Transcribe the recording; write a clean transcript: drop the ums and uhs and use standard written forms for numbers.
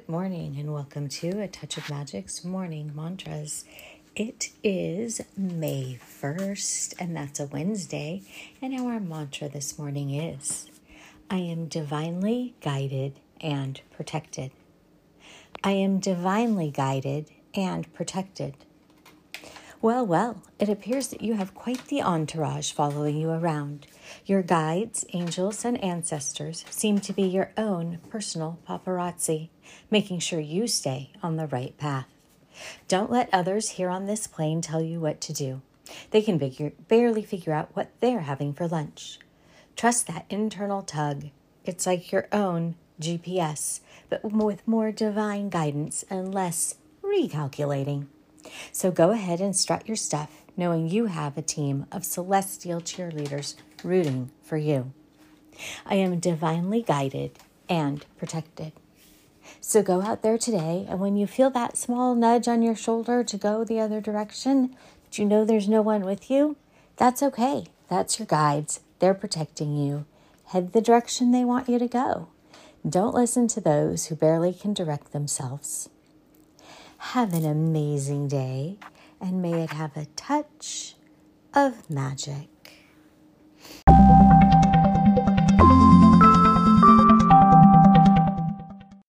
Good morning and welcome to A Touch of Magic's Morning Mantras. It is May 1st and that's a Wednesday, and our mantra this morning is, I am divinely guided and protected. I am divinely guided and protected. Well, it appears that you have quite the entourage following you around. Your guides, angels, and ancestors seem to be your own personal paparazzi, making sure you stay on the right path. Don't let others here on this plane tell you what to do. They can barely figure out what they're having for lunch. Trust that internal tug. It's like your own GPS, but with more divine guidance and less recalculating. So go ahead and strut your stuff, knowing you have a team of celestial cheerleaders rooting for you. I am divinely guided and protected. So go out there today, and when you feel that small nudge on your shoulder to go the other direction, but you know there's no one with you, that's okay. That's your guides. They're protecting you. Head the direction they want you to go. Don't listen to those who barely can direct themselves. Have an amazing day, and may it have a touch of magic.